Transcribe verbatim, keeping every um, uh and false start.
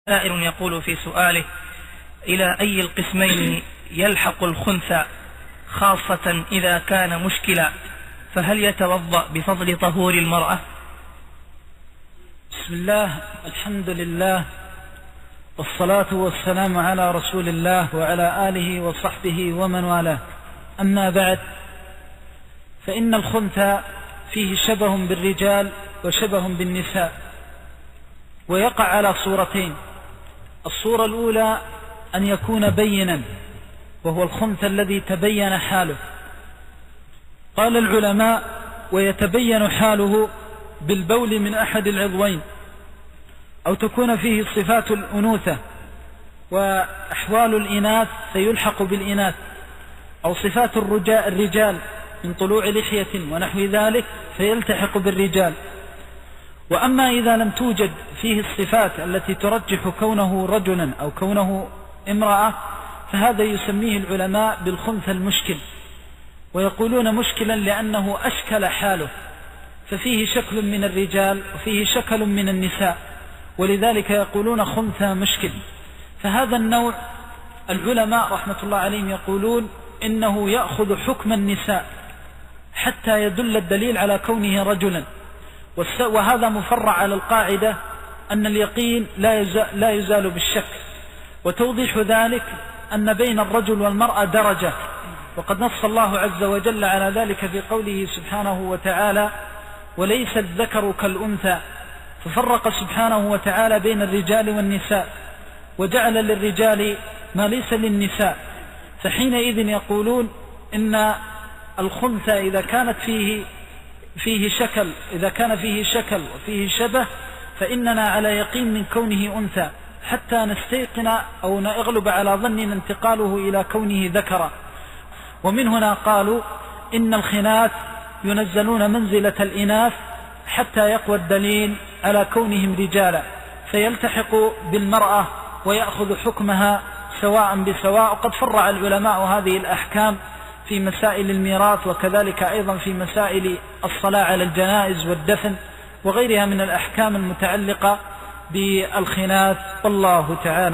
سائل يقول في سؤاله: إلى أي القسمين يلحق الخنثى، خاصة إذا كان مشكلا، فهل يتوضأ بفضل طهور المرأة؟ بسم الله، الحمد لله، والصلاة والسلام على رسول الله وعلى آله وصحبه ومن والاه. أما بعد، فإن الخنثى فيه شبه بالرجال وشبه بالنساء، ويقع على صورتين. الصورة الأولى أن يكون بينا، وهو الخنثى الذي تبين حاله. قال العلماء: ويتبين حاله بالبول من أحد العضوين، أو تكون فيه صفات الأنوثة وأحوال الإناث فيلحق بالإناث، أو صفات الرجال من طلوع لحية ونحو ذلك فيلتحق بالرجال. وأما إذا لم توجد فيه الصفات التي ترجح كونه رجلا أو كونه امرأة، فهذا يسميه العلماء بالخنثى المشكل، ويقولون مشكلا لأنه أشكل حاله، ففيه شكل من الرجال وفيه شكل من النساء، ولذلك يقولون خنثى مشكل. فهذا النوع العلماء رحمة الله عليهم يقولون إنه يأخذ حكم النساء حتى يدل الدليل على كونه رجلا، وهذا مفرع على القاعدة أن اليقين لا يزال, لا يزال بالشك. وتوضيح ذلك أن بين الرجل والمرأة درجة، وقد نص الله عز وجل على ذلك في قوله سبحانه وتعالى: وليس الذكر كالأنثى، ففرق سبحانه وتعالى بين الرجال والنساء، وجعل للرجال ما ليس للنساء. فحينئذ يقولون إن الخنثى إذا كانت فيه فيه شكل إذا كان فيه شكل وفيه شبه، فإننا على يقين من كونه أنثى حتى نستيقن أو نغلب على ظننا انتقاله إلى كونه ذكرا. ومن هنا قالوا إن الخناث ينزلون منزلة الإناث حتى يقوى الدليل على كونهم رجالا، فيلتحق بالمرأة ويأخذ حكمها سواء بسواء. وقد فرع العلماء هذه الأحكام في مسائل الميراث، وكذلك أيضا في مسائل الصلاة على الجنائز والدفن وغيرها من الأحكام المتعلقة بالخناث، والله تعالى